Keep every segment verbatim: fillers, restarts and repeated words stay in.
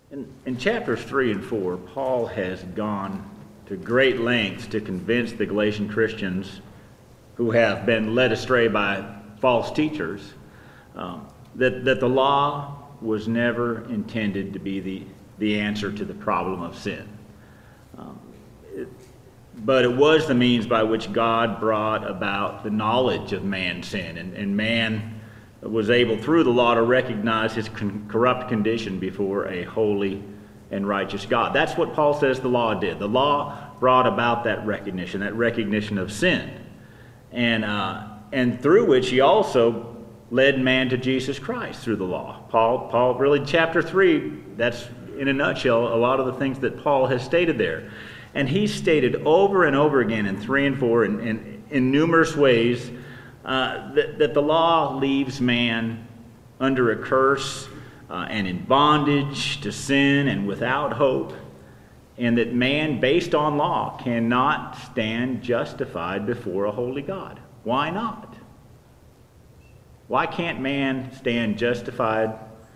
In, in chapters three and four, Paul has gone to great lengths to convince the Galatian Christians who have been led astray by false teachers um, that, that the law was never intended to be the, the answer to the problem of sin. Um, it, but it was the means by which God brought about the knowledge of man's sin, and, and man was able through the law to recognize his con- corrupt condition before a holy and righteous God. That's what Paul says the law did. The law brought about that recognition, that recognition of sin. And uh, and through which he also led man to Jesus Christ through the law. Paul, Paul really, chapter three, that's in a nutshell a lot of the things that Paul has stated there. And he stated over and over again in three and four in, in, in numerous ways uh, that, that the law leaves man under a curse uh, and in bondage to sin and without hope, and that man, based on law, cannot stand justified before a holy God. Why not? Why can't man stand justified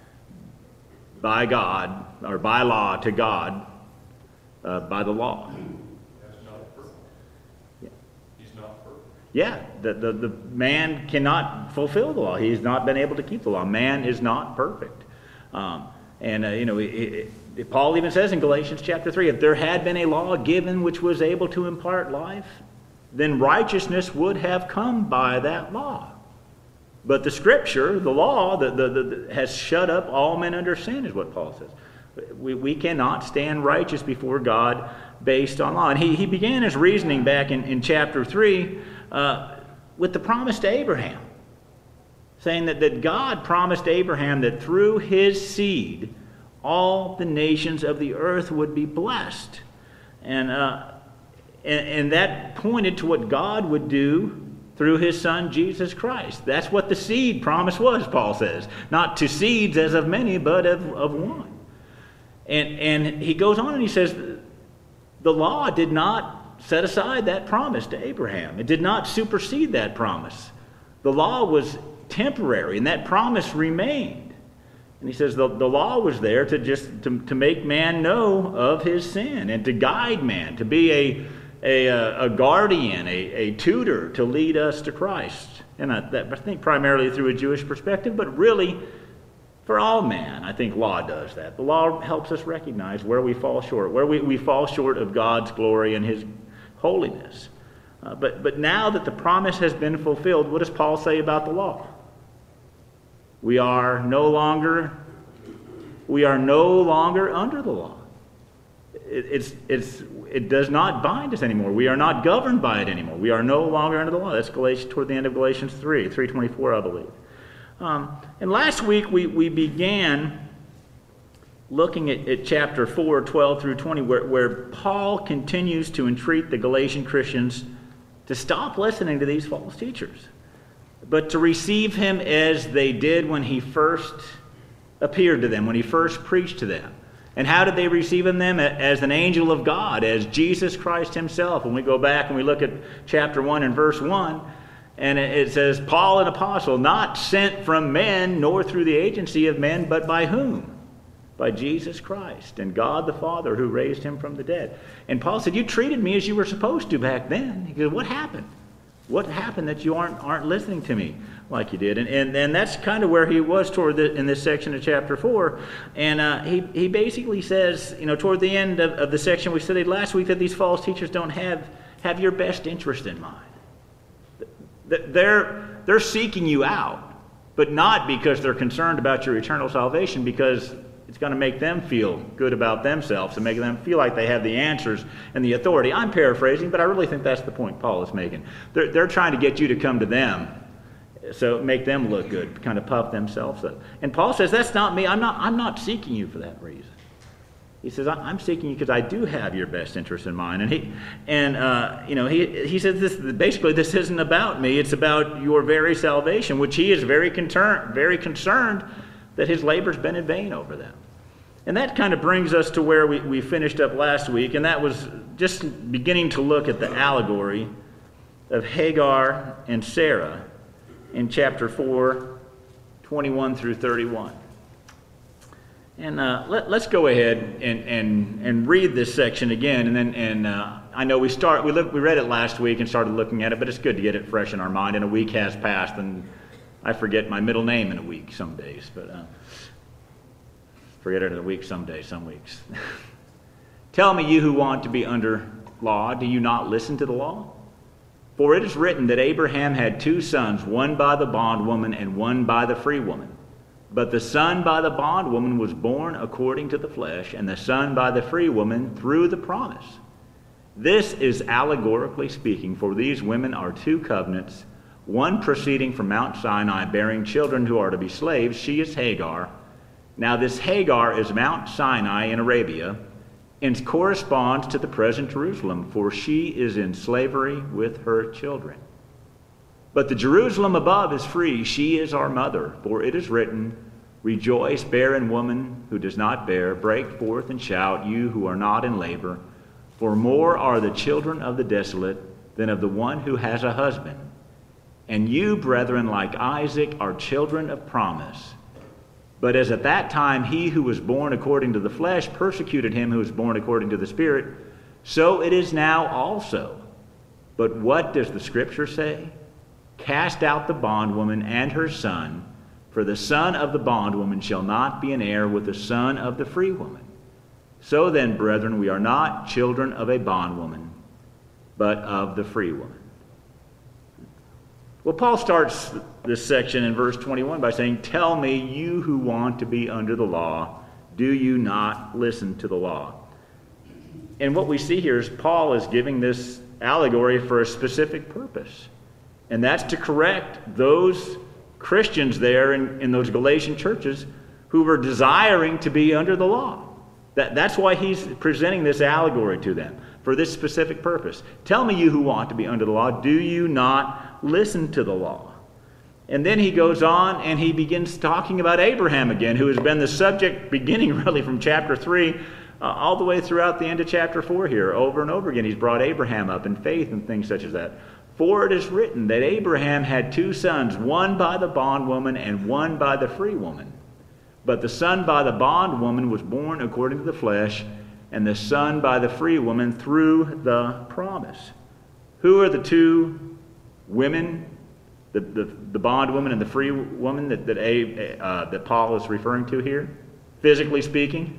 by God, or by law to God, uh, by the law? That's not perfect. Yeah. He's not perfect. Yeah, the, the, the man cannot fulfill the law. He's not been able to keep the law. Man is not perfect. Um, and, uh, you know, it, it, Paul even says in Galatians chapter three, if there had been a law given which was able to impart life, then righteousness would have come by that law. But the Scripture, the law, the, the, the, has shut up all men under sin, is what Paul says. We, we cannot stand righteous before God based on law. And he, he began his reasoning back in, in chapter three uh, with the promise to Abraham, saying that, that God promised Abraham that through his seed all the nations of the earth would be blessed. And, uh, and, and that pointed to what God would do through his son Jesus Christ. That's what the seed promise was, Paul says. Not to seeds as of many, but of, of one. And, and he goes on and he says, the law did not set aside that promise to Abraham. It did not supersede that promise. The law was temporary, and that promise remained. And he says the, the law was there to just to, to make man know of his sin and to guide man, to be a a, a guardian, a, a tutor to lead us to Christ. And I, that, I think primarily through a Jewish perspective, but really for all man, I think law does that. The law helps us recognize where we fall short, where we, we fall short of God's glory and his holiness. Uh, but, but now that the promise has been fulfilled, what does Paul say about the law? We are no longer, we are no longer under the law. It, it's, it's, it does not bind us anymore. We are not governed by it anymore. We are no longer under the law. That's Galatians, toward the end of Galatians three, three twenty-four, I believe. Um, and last week we, we began looking at, at chapter four, twelve through twenty, where, where Paul continues to entreat the Galatian Christians to stop listening to these false teachers, but to receive him as they did when he first appeared to them, when he first preached to them. And how did they receive him then? As an angel of God, as Jesus Christ himself. When we go back and we look at chapter one and verse one, and it says, Paul, an apostle, not sent from men, nor through the agency of men, but by whom? By Jesus Christ and God the Father, who raised him from the dead. And Paul said, you treated me as you were supposed to back then. He goes, what happened? What happened that you aren't aren't listening to me like you did? And and, and that's kind of where he was toward the, in this section of chapter four. And uh, he, he basically says, you know, toward the end of, of the section we studied last week, that these false teachers don't have, have your best interest in mind. They're, they're seeking you out, but not because they're concerned about your eternal salvation, because it's going to make them feel good about themselves and make them feel like they have the answers and the authority. I'm paraphrasing, but I really think that's the point Paul is making. They're, they're trying to get you to come to them, so make them look good, kind of puff themselves up. And Paul says, that's not me. I'm not, I'm not seeking you for that reason. He says, I'm seeking you because I do have your best interest in mind. And he, and uh, you know, he he says this basically. This isn't about me. It's about your very salvation, which he is very concerned, very concerned that his labor's been in vain over them. And that kind of brings us to where we, we finished up last week, and that was just beginning to look at the allegory of Hagar and Sarah in chapter four, twenty-one through thirty-one. And uh, let, let's go ahead and, and, and read this section again. And then and uh, I know we start we look, we read it last week and started looking at it, but it's good to get it fresh in our mind. And a week has passed, and I forget my middle name in a week some days, but uh, forget it in a week some days, some weeks. Tell me, you who want to be under law, do you not listen to the law? For it is written that Abraham had two sons, one by the bondwoman and one by the free woman. But the son by the bondwoman was born according to the flesh, and the son by the free woman through the promise. This is allegorically speaking, for these women are two covenants, one proceeding from Mount Sinai, bearing children who are to be slaves. She is Hagar. Now this Hagar is Mount Sinai in Arabia, and corresponds to the present Jerusalem, for she is in slavery with her children. But the Jerusalem above is free. She is our mother, for it is written, Rejoice, barren woman who does not bear. Break forth and shout, you who are not in labor. For more are the children of the desolate than of the one who has a husband. And you, brethren, like Isaac, are children of promise. But as at that time he who was born according to the flesh persecuted him who was born according to the Spirit, so it is now also. But what does the Scripture say? Cast out the bondwoman and her son, for the son of the bondwoman shall not be an heir with the son of the free woman. So then, brethren, we are not children of a bondwoman, but of the free woman. Well, Paul starts this section in verse twenty-one by saying, Tell me, you who want to be under the law, do you not listen to the law? And what we see here is Paul is giving this allegory for a specific purpose. And that's to correct those Christians there in, in those Galatian churches who were desiring to be under the law. That, that's why he's presenting this allegory to them, for this specific purpose. Tell me, you who want to be under the law, do you not listen to the law? And then he goes on and he begins talking about Abraham again, who has been the subject beginning really from chapter three uh, all the way throughout the end of chapter four here. Over and over again, he's brought Abraham up in faith and things such as that. For it is written that Abraham had two sons, one by the bondwoman and one by the free woman. But the son by the bondwoman was born according to the flesh, and the son by the free woman through the promise. Who are the two women, the, the, the bondwoman and the free woman that, that, A, uh, that Paul is referring to here? Physically speaking?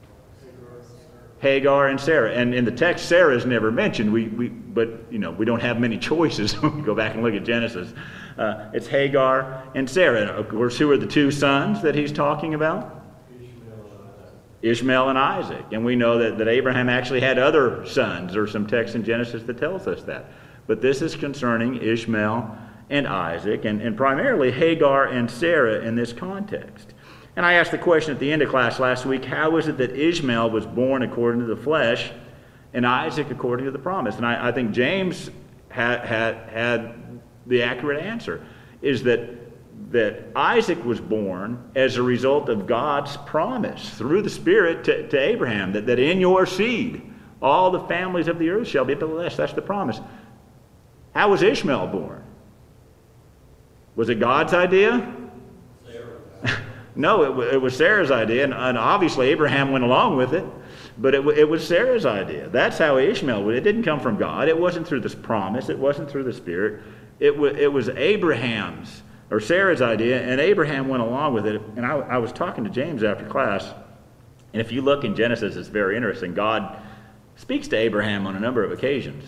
Hagar and Sarah. And in the text, Sarah is never mentioned. We, we, but, you know, we don't have many choices when we go back and look at Genesis. Uh, it's Hagar and Sarah. And of course, who are the two sons that he's talking about? Ishmael and Isaac. And we know that, that Abraham actually had other sons. There's some text in Genesis that tells us that. But this is concerning Ishmael and Isaac, and, and primarily Hagar and Sarah in this context. And I asked the question at the end of class last week, how is it that Ishmael was born according to the flesh and Isaac according to the promise? And I, I think James had, had, had the accurate answer, is that, that Isaac was born as a result of God's promise through the Spirit to, to Abraham, that, that in your seed all the families of the earth shall be blessed. That's the promise. How was Ishmael born? Was it God's idea? No, it, w- it was Sarah's idea, and, and obviously Abraham went along with it, but it, w- it was Sarah's idea. That's how Ishmael was. It didn't come from God. It wasn't through this promise. It wasn't through the Spirit. It, w- it was Abraham's, or Sarah's idea, and Abraham went along with it. And I, I was talking to James after class, and if you look in Genesis, it's very interesting. God speaks to Abraham on a number of occasions.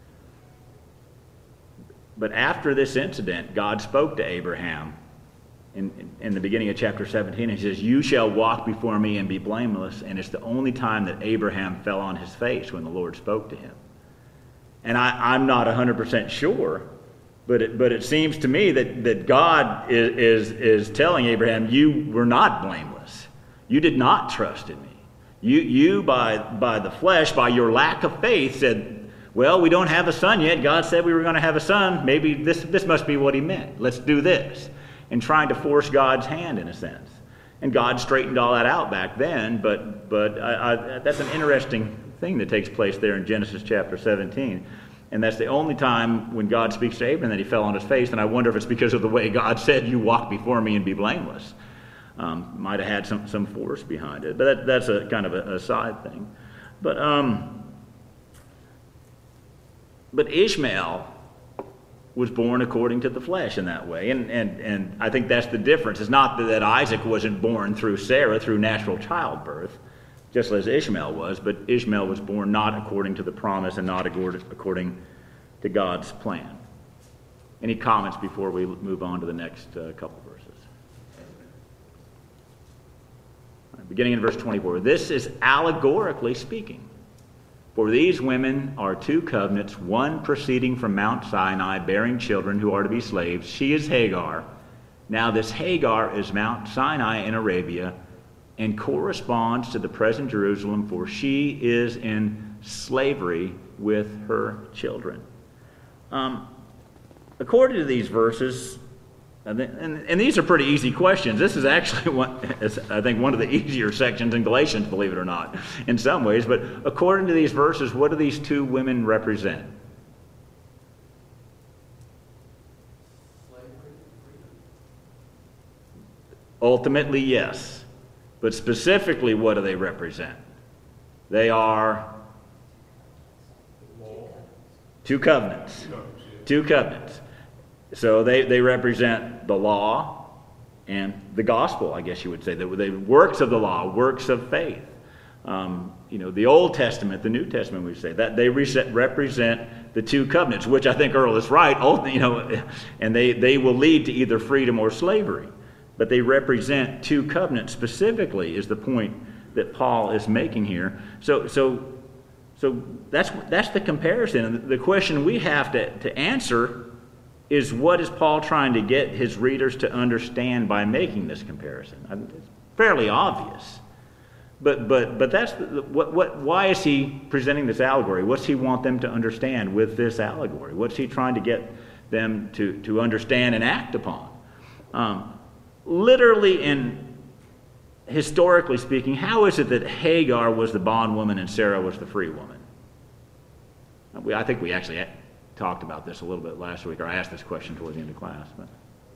But after this incident, God spoke to Abraham In, in the beginning of chapter seventeen, he says, you shall walk before me and be blameless. And it's the only time that Abraham fell on his face when the Lord spoke to him. And I, I'm not one hundred percent sure, but it, but it seems to me that, that God is, is, is telling Abraham, you were not blameless. You did not trust in me. You, you by, by the flesh, by your lack of faith, said, well, we don't have a son yet. God said we were going to have a son. Maybe this, this must be what he meant. Let's do this. And trying to force God's hand in a sense. And God straightened all that out back then, but but I, I, that's an interesting thing that takes place there in Genesis chapter seventeen. And that's the only time when God speaks to Abraham that he fell on his face, and I wonder if it's because of the way God said, you walk before me and be blameless. Um, might have had some, some force behind it, but that, that's a kind of a, a side thing. But um, but Ishmael was born according to the flesh in that way, and and and I think that's the difference. It's not that Isaac wasn't born through Sarah through natural childbirth, just as Ishmael was, but Ishmael was born not according to the promise and not according to God's plan. Any comments before we move on to the next uh, couple verses? Beginning in verse twenty-four, this is allegorically speaking. For these women are two covenants, one proceeding from Mount Sinai, bearing children who are to be slaves. She is Hagar. Now this Hagar is Mount Sinai in Arabia and corresponds to the present Jerusalem, for she is in slavery with her children. Um, according to these verses, And, and, and these are pretty easy questions. This is actually, one, I think, one of the easier sections in Galatians, believe it or not, in some ways. But according to these verses, what do these two women represent? Slavery, freedom. Ultimately, yes. But specifically, what do they represent? They are two covenants. Two covenants. So they, they represent the law and the gospel, I guess you would say. The, the works of the law, works of faith. Um, you know, the Old Testament, the New Testament, we say that they reset, represent the two covenants, which I think Earl is right. You know, and they, they will lead to either freedom or slavery. But they represent two covenants specifically, is the point that Paul is making here. So, so, so that's that's the comparison. And the question we have to, to answer is, what is Paul trying to get his readers to understand by making this comparison? I mean, it's fairly obvious, but but but that's the, what what. Why is he presenting this allegory? What's he want them to understand with this allegory? What's he trying to get them to to understand and act upon? Um, literally and historically speaking, how is it that Hagar was the bondwoman and Sarah was the free woman? We, I think we actually talked about this a little bit last week, or I asked this question towards the end of class. But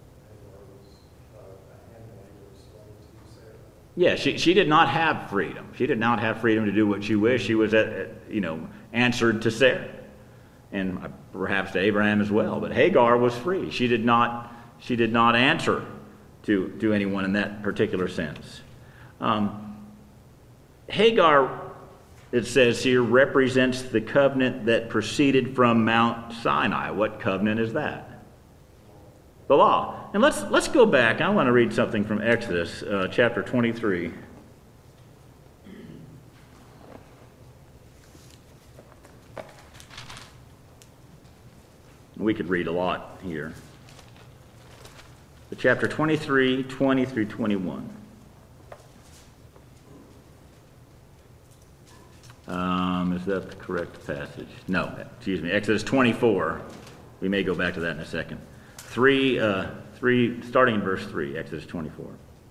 yeah, she she did not have freedom. She did not have freedom to do what she wished. She was, at, you know, answered to Sarah, and perhaps to Abraham as well. But Hagar was free. She did not she did not answer to to anyone in that particular sense. Um, Hagar, it says here, represents the covenant that proceeded from Mount Sinai. What covenant is that? The law. And let's let's go back. I want to read something from Exodus uh, chapter twenty-three. We could read a lot here. The chapter twenty-three, twenty through twenty-one. Um, is that the correct passage? No, excuse me. Exodus twenty-four. We may go back to that in a second. Three, uh, three, starting in verse three, Exodus twenty-four.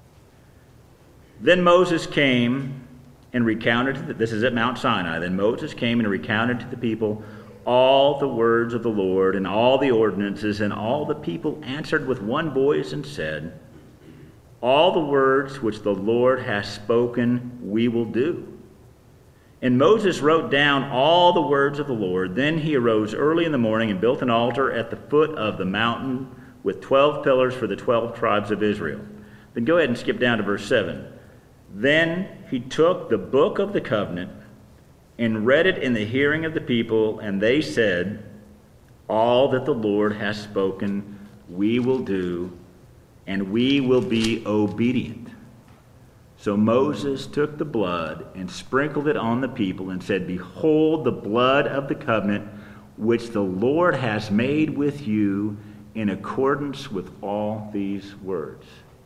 Then Moses came and recounted, to the, this is at Mount Sinai, then Moses came and recounted to the people all the words of the Lord and all the ordinances, and all the people answered with one voice and said, all the words which the Lord has spoken we will do. And Moses wrote down all the words of the Lord. Then he arose early in the morning and built an altar at the foot of the mountain with twelve pillars for the twelve tribes of Israel. Then go ahead and skip down to verse seven. Then he took the book of the covenant and read it in the hearing of the people, and they said, all that the Lord has spoken we will do, and we will be obedient. So Moses took the blood and sprinkled it on the people and said, behold the blood of the covenant which the Lord has made with you in accordance with all these words.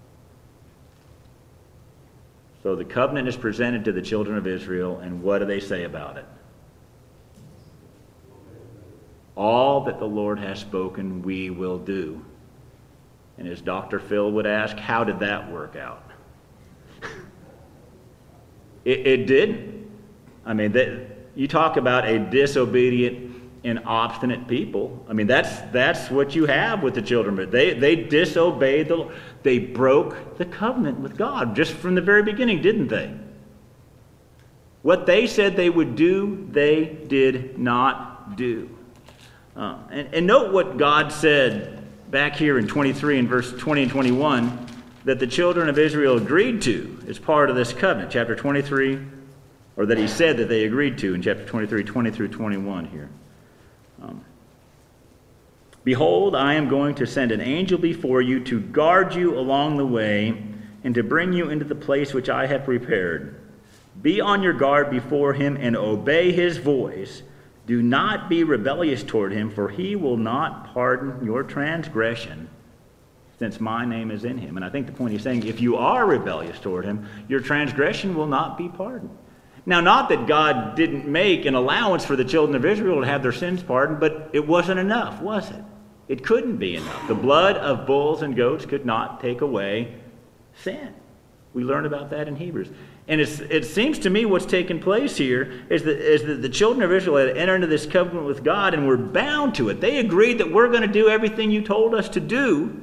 So the covenant is presented to the children of Israel, and what do they say about it? All that the Lord has spoken we will do. And as Doctor Phil would ask, how did that work out? It, it didn't. I mean, that, you talk about a disobedient and obstinate people. I mean, that's that's what you have with the children. But they they disobeyed the. They broke the covenant with God just from the very beginning, didn't they? What they said they would do, they did not do. Uh, and, and note what God said back here in twenty-three and verse twenty and twenty-one that the children of Israel agreed to as part of this covenant. Chapter twenty-three, or that he said that they agreed to in chapter twenty-three, twenty through twenty-one here. Um, Behold, I am going to send an angel before you to guard you along the way and to bring you into the place which I have prepared. Be on your guard before him and obey his voice. Do not be rebellious toward him, for he will not pardon your transgression, since my name is in him. And I think the point he's saying, if you are rebellious toward him, your transgression will not be pardoned. Now, not that God didn't make an allowance for the children of Israel to have their sins pardoned, but it wasn't enough, was it? It couldn't be enough. The blood of bulls and goats could not take away sin. We learn about that in Hebrews. And it's, it seems to me what's taken place here is that, is that the children of Israel had entered into this covenant with God and were bound to it. They agreed that we're going to do everything you told us to do.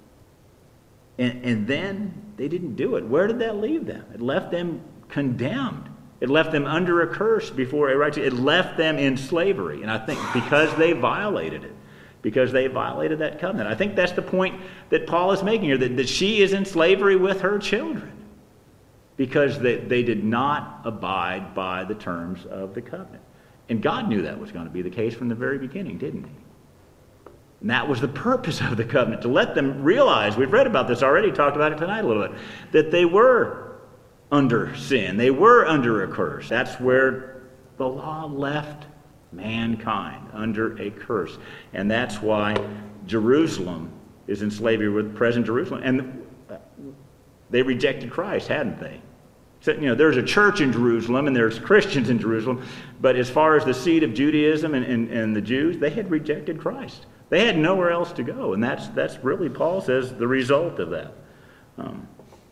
And, and then they didn't do it. Where did that leave them? It left them condemned. It left them under a curse before a righteous. It left them in slavery. And I think because they violated it. Because they violated that covenant. I think that's the point that Paul is making here, that, that she is in slavery with her children. Because they, they did not abide by the terms of the covenant. And God knew that was going to be the case from the very beginning, didn't he? And that was the purpose of the covenant, to let them realize, we've read about this already, talked about it tonight a little bit, that they were under sin. They were under a curse. That's where the law left mankind, under a curse. And that's why Jerusalem is in slavery with present Jerusalem. And they rejected Christ, hadn't they? So, you know, there's a church in Jerusalem and there's Christians in Jerusalem, but as far as the seed of Judaism and, and, and the Jews, they had rejected Christ. They had nowhere else to go, and that's that's really, Paul says, the result of that. Um,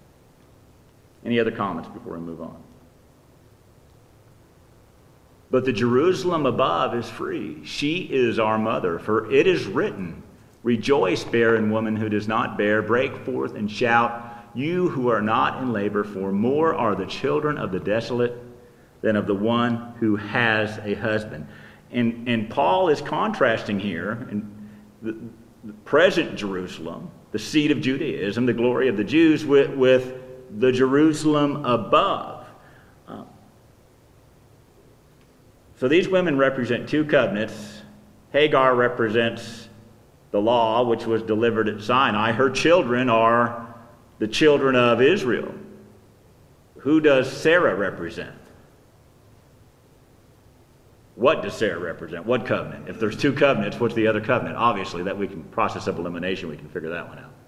any other comments before we move on? But the Jerusalem above is free. She is our mother, for it is written, rejoice, barren woman who does not bear, break forth and shout, you who are not in labor, for more are the children of the desolate than of the one who has a husband. And, and Paul is contrasting here in the, the present Jerusalem, the seed of Judaism, the glory of the Jews, with, with the Jerusalem above. Uh, so these women represent two covenants. Hagar represents the law, which was delivered at Sinai. Her children are the children of Israel. Who does Sarah represent? What does Sarah represent? What covenant? If there's two covenants, what's the other covenant? Obviously, that we can process of elimination, we can figure that one out.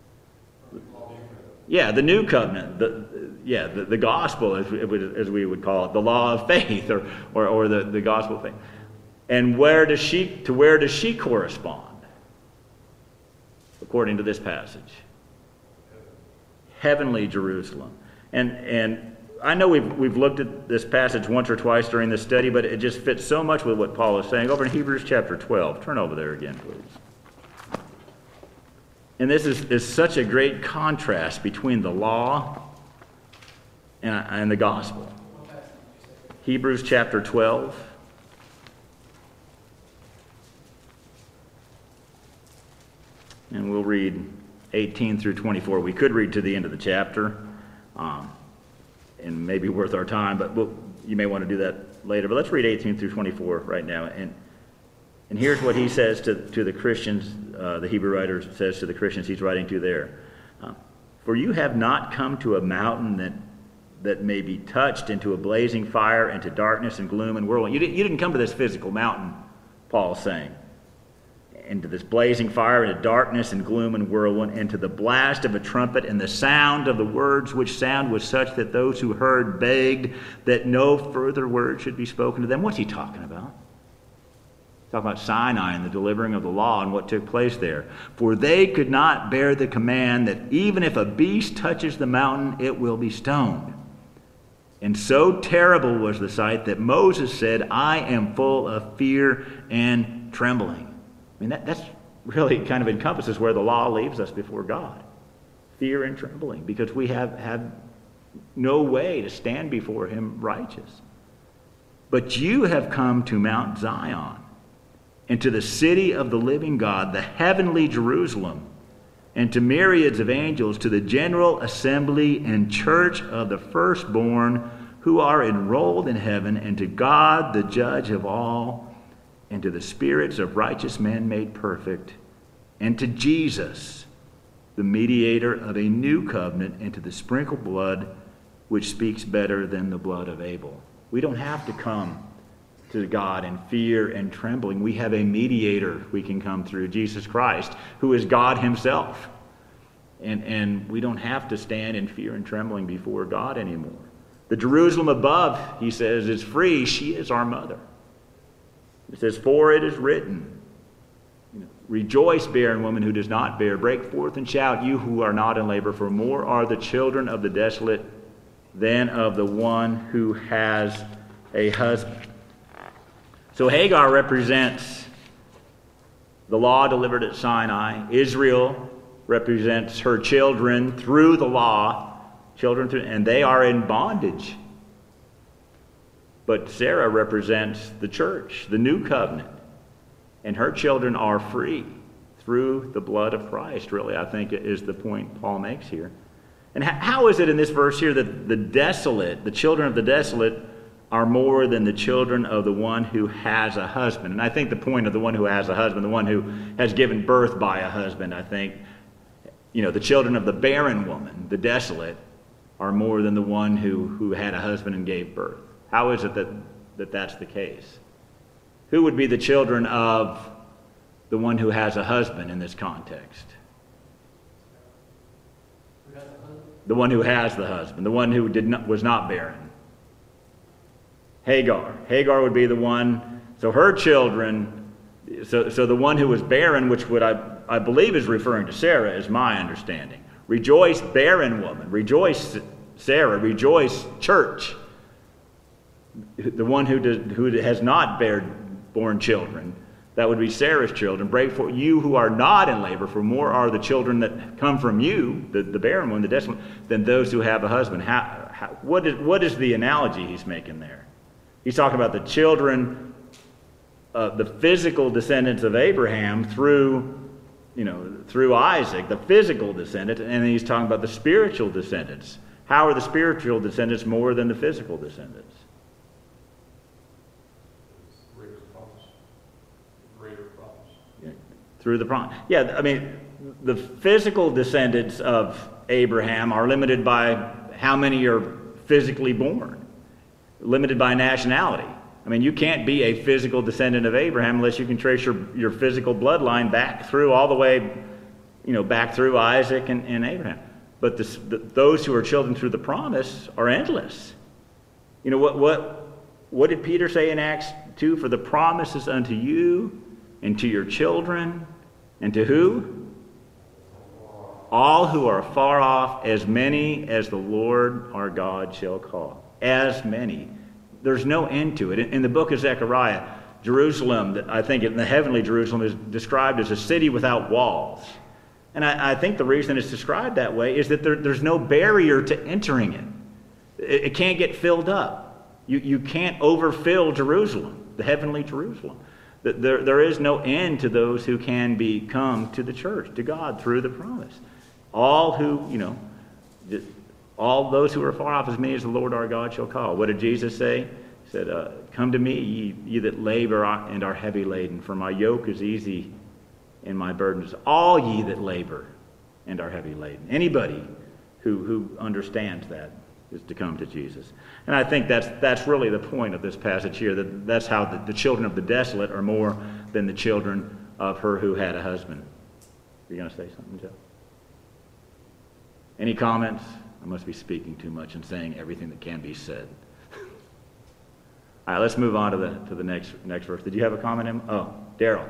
Yeah, the new covenant. The, yeah, the, the gospel, as we, as we would call it, the law of faith, or or, or the, the gospel of faith. And where does she to where does she correspond? According to this passage. Heavenly Jerusalem. And and I know we've we've looked at this passage once or twice during this study, but it just fits so much with what Paul is saying. Over in Hebrews chapter twelve. Turn over there again, please. And this is, is such a great contrast between the law and, and the gospel. Hebrews chapter twelve. And we'll read eighteen through twenty-four. We could read to the end of the chapter, um, and maybe worth our time, but we'll, you may want to do that later. But let's read eighteen through twenty-four right now. And and here's what he says to, to the Christians, uh, the Hebrew writer says to the Christians he's writing to there. Uh, For you have not come to a mountain that that may be touched, into a blazing fire, into darkness and gloom and whirlwind. You didn't, you didn't come to this physical mountain, Paul's saying. Into this blazing fire, into darkness and gloom and whirlwind, into the blast of a trumpet and the sound of the words, which sound was such that those who heard begged that no further word should be spoken to them. What's he talking about? He's talking about Sinai and the delivering of the law and what took place there. For they could not bear the command that even if a beast touches the mountain, it will be stoned. And so terrible was the sight that Moses said, I am full of fear and trembling. I mean, that, that's really kind of encompasses where the law leaves us before God. Fear and trembling, because we have, have no way to stand before him righteous. But you have come to Mount Zion, and to the city of the living God, the heavenly Jerusalem, and to myriads of angels, to the general assembly and church of the firstborn who are enrolled in heaven, and to God, the judge of all, and to the spirits of righteous men made perfect, and to Jesus, the mediator of a new covenant, and to the sprinkled blood, which speaks better than the blood of Abel. We don't have to come to God in fear and trembling. We have a mediator we can come through, Jesus Christ, who is God himself. And, and we don't have to stand in fear and trembling before God anymore. The Jerusalem above, he says, is free. She is our mother. It says, for it is written, you know, rejoice, barren woman who does not bear. Break forth and shout, you who are not in labor, for more are the children of the desolate than of the one who has a husband. So Hagar represents the law delivered at Sinai. Israel represents her children through the law, children through, and they are in bondage. But Sarah represents the church, the new covenant, and her children are free through the blood of Christ, really, I think is the point Paul makes here. And how is it in this verse here that the desolate, the children of the desolate, are more than the children of the one who has a husband? And I think the point of the one who has a husband, the one who has given birth by a husband, I think, you know, the children of the barren woman, the desolate, are more than the one who, who had a husband and gave birth. How is it that, that that's the case? Who would be the children of the one who has a husband in this context? The one who has the husband, the one who did not, was not barren. Hagar. Hagar would be the one, so her children, so, so the one who was barren, which would I, I believe is referring to Sarah, is my understanding. Rejoice, barren woman. Rejoice, Sarah. Rejoice, church. The one who, does, who has not bared, born children, that would be Sarah's children. Break for you who are not in labor, for more are the children that come from you, the, the barren one, the desolate, than those who have a husband. How, how, what, is, what is the analogy he's making there? He's talking about the children, uh, the physical descendants of Abraham through, you know, through Isaac, the physical descendant, and then he's talking about the spiritual descendants. How are the spiritual descendants more than the physical descendants? Through the promise. Yeah, I mean, the physical descendants of Abraham are limited by how many are physically born, limited by nationality. I mean, you can't be a physical descendant of Abraham unless you can trace your, your physical bloodline back through all the way, you know, back through Isaac and, and Abraham. But this, the, those who are children through the promise are endless. You know, what, what, what did Peter say in Acts two? For the promise is unto you and to your children. And to who? All who are far off, as many as the Lord our God shall call. As many. There's no end to it. In the book of Zechariah, Jerusalem, I think in the heavenly Jerusalem, is described as a city without walls. And I, I think the reason it's described that way is that there, there's no barrier to entering it. It, it can't get filled up. You, you can't overfill Jerusalem, the heavenly Jerusalem. There, there is no end to those who can be come to the church, to God, through the promise. All who, you know, all those who are far off, as many as the Lord our God shall call. What did Jesus say? He said, uh, come to me, ye, ye that labor and are heavy laden, for my yoke is easy and my burden is all ye that labor and are heavy laden. Anybody who, who understands that is to come to Jesus. And I think that's that's really the point of this passage here, that that's how the, the children of the desolate are more than the children of her who had a husband. You're going to say something, Joe? Any comments? I must be speaking too much and saying everything that can be said. All right, let's move on to the to the next next verse. Did you have a comment, Em? Oh, Daryl.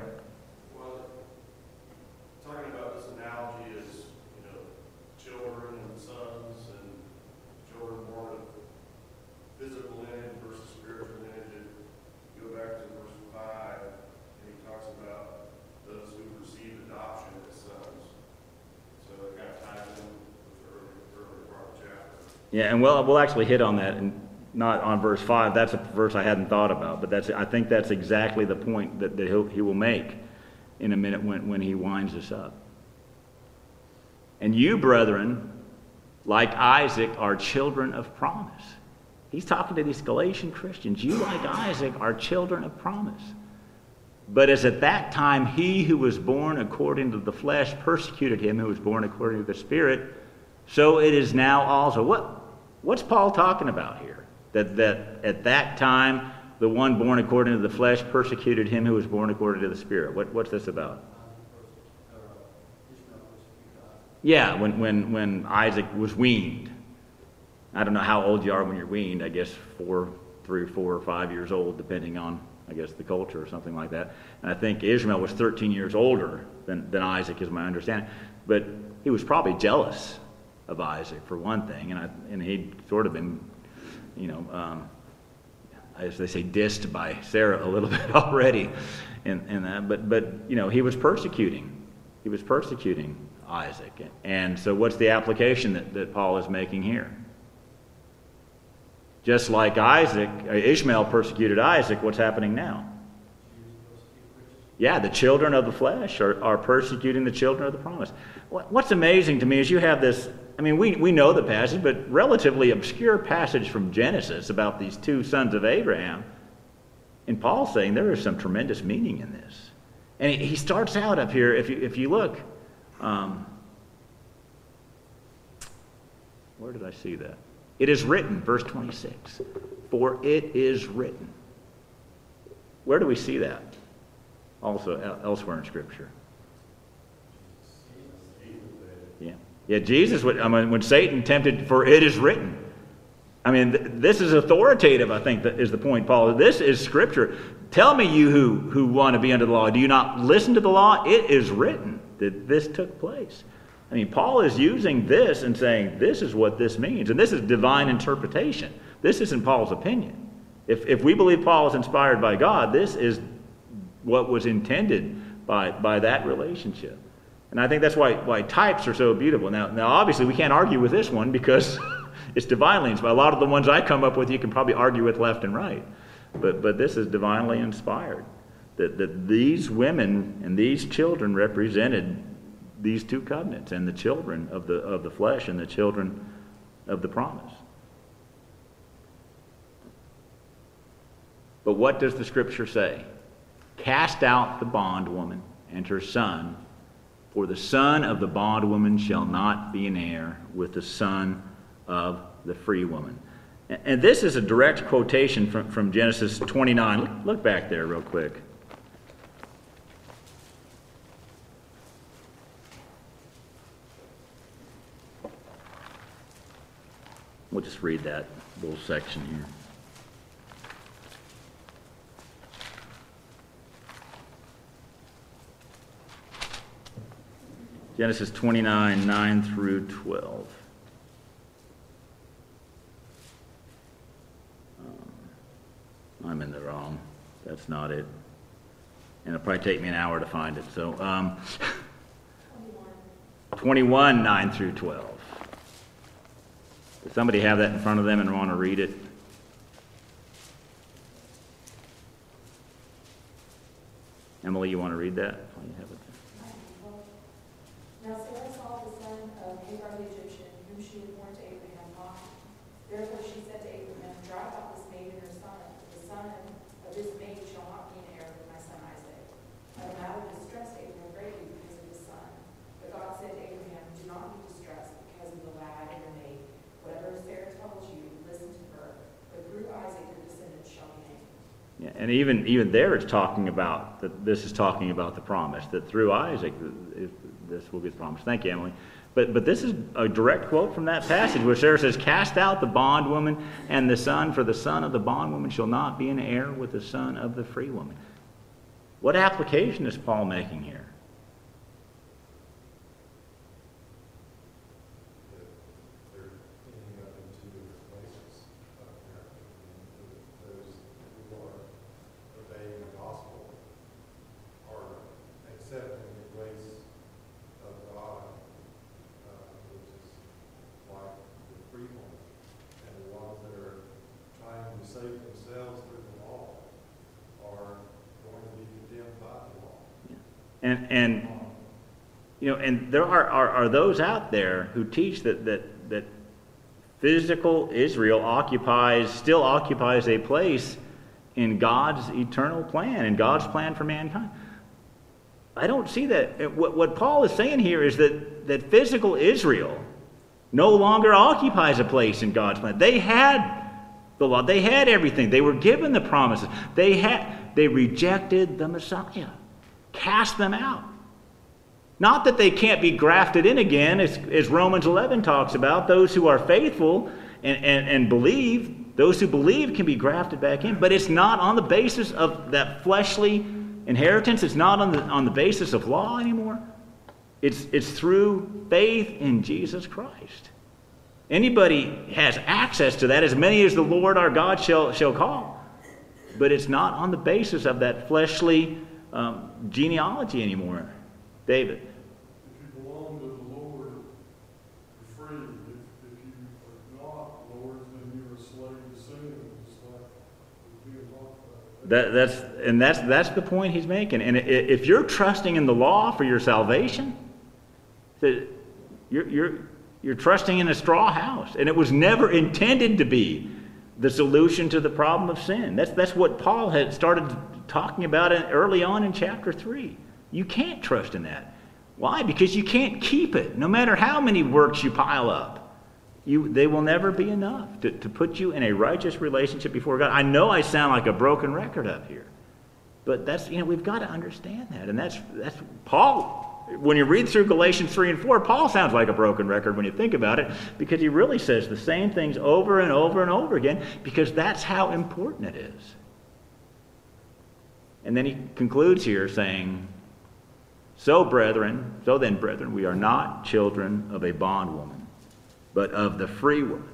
Yeah, and we'll, we'll actually hit on that, and not on verse five. That's a verse I hadn't thought about, but that's I think that's exactly the point that, that he'll, he will make in a minute when, when he winds us up. And you, brethren, like Isaac, are children of promise. He's talking to these Galatian Christians. You, like Isaac, are children of promise. But as at that time he who was born according to the flesh persecuted him who was born according to the Spirit, so it is now also. What, what's Paul talking about here? That, that at that time the one born according to the flesh persecuted him who was born according to the Spirit. What, what's this about? Yeah, when, when, when Isaac was weaned. I don't know how old you are when you're weaned. I guess four, three, four, or five years old, depending on, I guess, the culture or something like that. And I think Ishmael was thirteen years older than, than Isaac, is my understanding. But he was probably jealous of Isaac, for one thing. And, I, and he'd sort of been, you know, um, as they say, dissed by Sarah a little bit already. in, in that. But, but, you know, he was persecuting. He was persecuting Isaac. And so what's the application that, that Paul is making here? Just like Isaac, Ishmael persecuted Isaac, what's happening now? Yeah, the children of the flesh are, are persecuting the children of the promise. What's amazing to me is you have this, I mean, we, we know the passage, but relatively obscure passage from Genesis about these two sons of Abraham. And Paul's saying there is some tremendous meaning in this. And he, he starts out up here, if you, if you look, um, where did I see that? It is written, verse twenty-six, for it is written. Where do we see that? Also elsewhere in Scripture. Yeah, yeah. Jesus, would, I mean, when Satan tempted, for it is written. I mean, th- this is authoritative. I think that is the point, Paul. This is Scripture. Tell me, you who who want to be under the law, do you not listen to the law? It is written that this took place. I mean, Paul is using this and saying, this is what this means. And this is divine interpretation. This isn't Paul's opinion. If if we believe Paul is inspired by God, this is what was intended by, by that relationship. And I think that's why, why types are so beautiful. Now, now, obviously, we can't argue with this one because it's divinely inspired. A lot of the ones I come up with, you can probably argue with left and right. But, but this is divinely inspired. That, that these women and these children represented these two covenants, and the children of the of the flesh and the children of the promise. But what does the Scripture say? Cast out the bondwoman and her son, for the son of the bondwoman shall not be an heir with the son of the free woman. And this is a direct quotation from, from Genesis twenty-nine. Look, look back there real quick. We'll just read that little section here. Genesis twenty-nine, nine through twelve. Um, I'm in the wrong. That's not it. And it'll probably take me an hour to find it. So, um, twenty-one, nine through twelve. Does somebody have that in front of them and want to read it? Emily, you want to read that? You have it. Now Sarah saw the son of Hagar the Egyptian, whom she had born to Abraham, mocking. Therefore she said to Abraham, drive out this maid and her son. The son of this maid shall not be an heir with my son Isaac. And the matter distressed Abraham greatly because of his son. But God said to Abraham, do not be distressed because of the lad and the maid. Whatever Sarah tells you, listen to her. But through Isaac your descendants shall be named. Yeah, and even even there it's talking about, that this is talking about the promise, that through Isaac this will be the promise. Thank you, Emily. But but this is a direct quote from that passage where Sarah says, cast out the bondwoman and the son, for the son of the bondwoman shall not be an heir with the son of the free woman. What application is Paul making here? else through the law are going to be condemned by the law. And, and you know, and there are, are, are those out there who teach that, that, that physical Israel occupies, still occupies a place in God's eternal plan, in God's plan for mankind. I don't see that. What, what Paul is saying here is that, that physical Israel no longer occupies a place in God's plan. They had the law. They had everything. They were given the promises. They had, they rejected the Messiah. Cast them out. Not that they can't be grafted in again, as, as Romans eleven talks about. Those who are faithful and, and, and believe, those who believe can be grafted back in. But it's not on the basis of that fleshly inheritance. It's not on the, on the basis of law anymore. It's, it's through faith in Jesus Christ. Anybody has access to that, as many as the Lord our God shall, shall call. But it's not on the basis of that fleshly um, genealogy anymore. David. If you belong to the Lord, you're free. If, if you are not Lord, then you're a slave to sin. It's like being talked about. That, that's and that's that's the point he's making. And if you're trusting in the law for your salvation, that you're you're you're trusting in a straw house, and it was never intended to be the solution to the problem of sin. That's that's what Paul had started talking about early on in chapter three. You can't trust in that. Why? Because you can't keep it. No matter how many works you pile up, you they will never be enough to, to put you in a righteous relationship before God. I know I sound like a broken record up here, but that's, you know, we've got to understand that. And that's that's Paul. When you read through Galatians three and four, Paul sounds like a broken record when you think about it, because he really says the same things over and over and over again, because that's how important it is. And then he concludes here saying, So, brethren, so then, brethren, we are not children of a bondwoman, but of the free woman.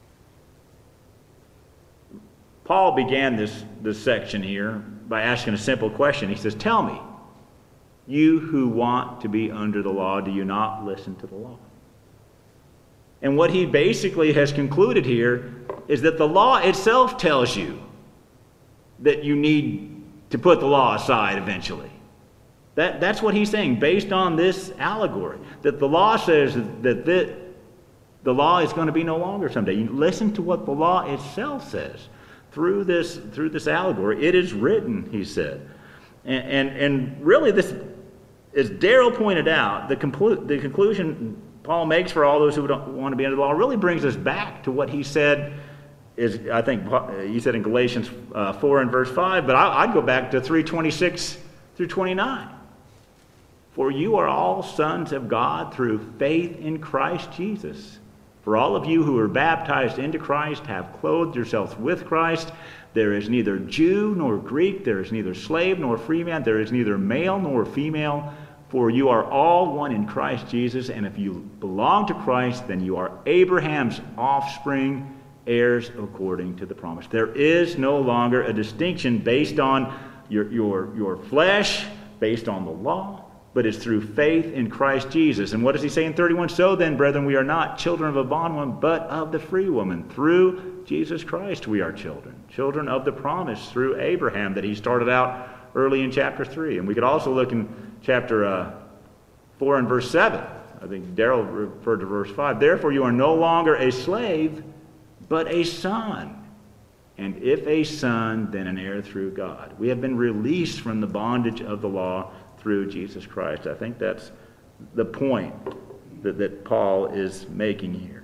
Paul began this, this section here by asking a simple question. He says, tell me, you who want to be under the law, do you not listen to the law? And what he basically has concluded here is that the law itself tells you that you need to put the law aside eventually. That, that's what he's saying based on this allegory. That the law says that the, the law is going to be no longer someday. You listen to what the law itself says through this, through this allegory. It is written, he said. And, and, and really, this, as Darrell pointed out, the, conclu- the conclusion Paul makes for all those who don't want to be under the law really brings us back to what he said is, I think he said in Galatians uh, four and verse five, but I, I'd go back to three twenty-six through twenty-nine. For you are all sons of God through faith in Christ Jesus. For all of you who are baptized into Christ have clothed yourselves with Christ. There is neither Jew nor Greek, there is neither slave nor free man, there is neither male nor female, for you are all one in Christ Jesus. And if you belong to Christ, then you are Abraham's offspring, heirs according to the promise. There is no longer a distinction based on your, your, your flesh, based on the law, but it's through faith in Christ Jesus. And what does he say in thirty-one? So then, brethren, we are not children of a bondwoman, but of the free woman. Through Jesus Christ we are children. Children of the promise through Abraham that he started out early in chapter three. And we could also look in chapter uh, four and verse seven. I think Darrell referred to verse five. Therefore you are no longer a slave, but a son. And if a son, then an heir through God. We have been released from the bondage of the law through Jesus Christ. I think that's the point that, that Paul is making here.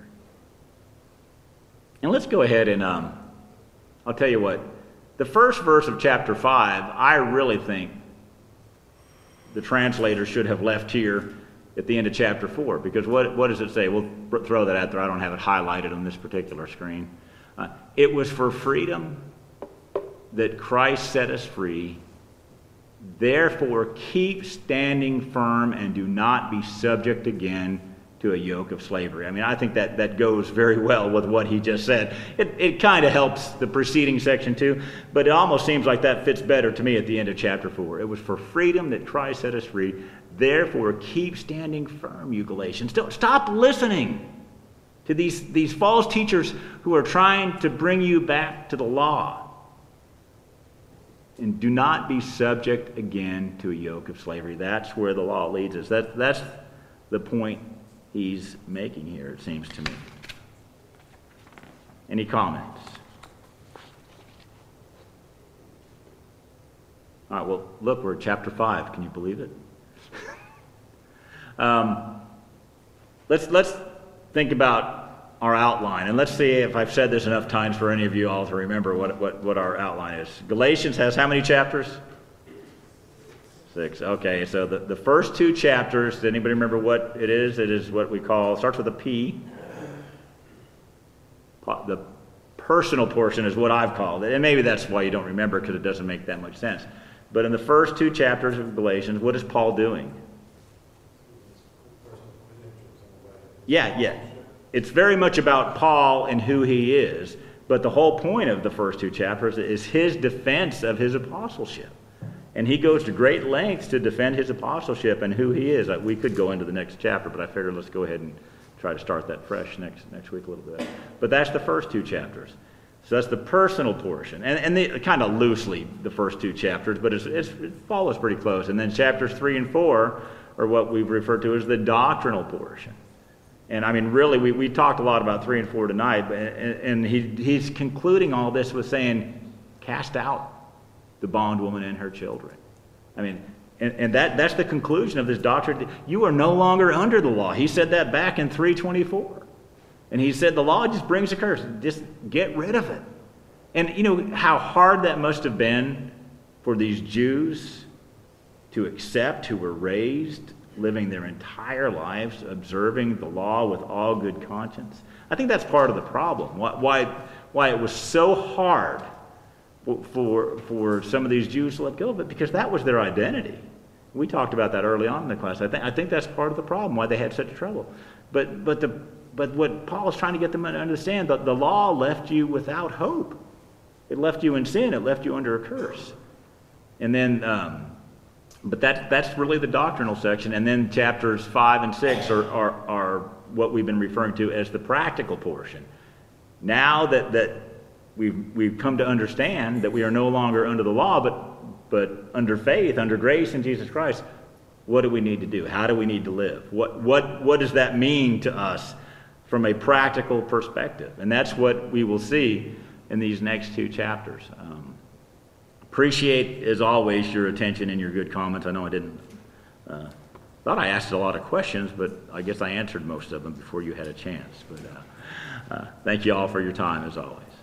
And let's go ahead and, um, I'll tell you what, the first verse of chapter five, I really think the translator should have left here at the end of chapter four, because what, what does it say? We'll throw that out there. I don't have it highlighted on this particular screen. Uh, it was for freedom that Christ set us free. Therefore, keep standing firm and do not be subject again to a yoke of slavery. I mean, I think that, that goes very well with what he just said. It, it kind of helps the preceding section too, but it almost seems like that fits better to me at the end of chapter four. It was for freedom that Christ set us free. Therefore, keep standing firm, you Galatians. Don't stop listening to these, these false teachers who are trying to bring you back to the law. And do not be subject again to a yoke of slavery. That's where the law leads us. That, that's the point he's making here, it seems to me. Any comments? All right, well, look, we're at chapter five. Can you believe it? um, let's, let's think about our outline, and let's see if I've said this enough times for any of you all to remember what, what, what our outline is. Galatians has how many chapters? Six. Okay, so the, the first two chapters, does anybody remember what it is? It is what we call, it starts with a P. The personal portion is what I've called it, and maybe that's why you don't remember, because it doesn't make that much sense. But in the first two chapters of Galatians, what is Paul doing? Yeah, yeah. It's very much about Paul and who he is, but the whole point of the first two chapters is his defense of his apostleship. And he goes to great lengths to defend his apostleship and who he is. We could go into the next chapter, but I figured let's go ahead and try to start that fresh next next week a little bit. But that's the first two chapters. So that's the personal portion. And, and they, kind of loosely, the first two chapters, but it's, it's, it follows pretty close. And then chapters three and four are what we've referred to as the doctrinal portion. And I mean, really, we, we talked a lot about three and four tonight, but, and, and he, he's concluding all this with saying, cast out the bondwoman and her children. I mean, and, and that, that's the conclusion of this doctrine. You are no longer under the law. He said that back in three twenty-four. And he said the law just brings a curse. Just get rid of it. And you know how hard that must have been for these Jews to accept, who were raised living their entire lives, observing the law with all good conscience. I think that's part of the problem. Why, why it was so hard for, for some of these Jews to let go of it, because that was their identity. We talked about that early on in the class. I think, I think that's part of the problem, why they had such trouble. But, but, the, but what Paul is trying to get them to understand, that the law left you without hope. It left you in sin. It left you under a curse. And then... Um, But that, that's really the doctrinal section. And then chapters five and six are, are, are what we've been referring to as the practical portion. Now that, that we've, we've come to understand that we are no longer under the law, but, but under faith, under grace in Jesus Christ, what do we need to do? How do we need to live? What, what, what does that mean to us from a practical perspective? And that's what we will see in these next two chapters. Um, Appreciate, as always, your attention and your good comments. I know I didn't, uh, thought I asked a lot of questions, but I guess I answered most of them before you had a chance. But uh, uh, thank you all for your time, as always.